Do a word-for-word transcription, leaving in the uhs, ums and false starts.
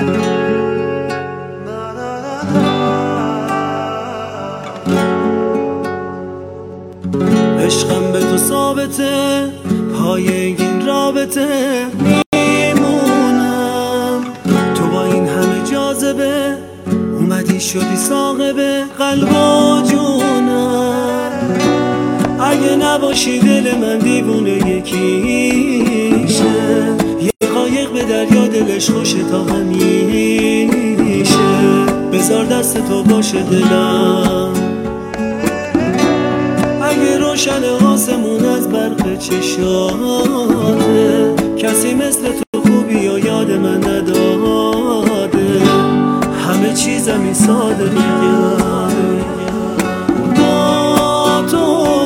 عشقم به تو ثابته، پای این رابطه میمونم. تو با این همه جاذبه اومدی شدی صاحب قلب و جونم. اگه نباشی دل من دیوونه یکیشه، یه قایق به دریا دلش خوشه تا همیشه. بذار دست تو باشه دلم، اگه روشن آسمون از برق چشام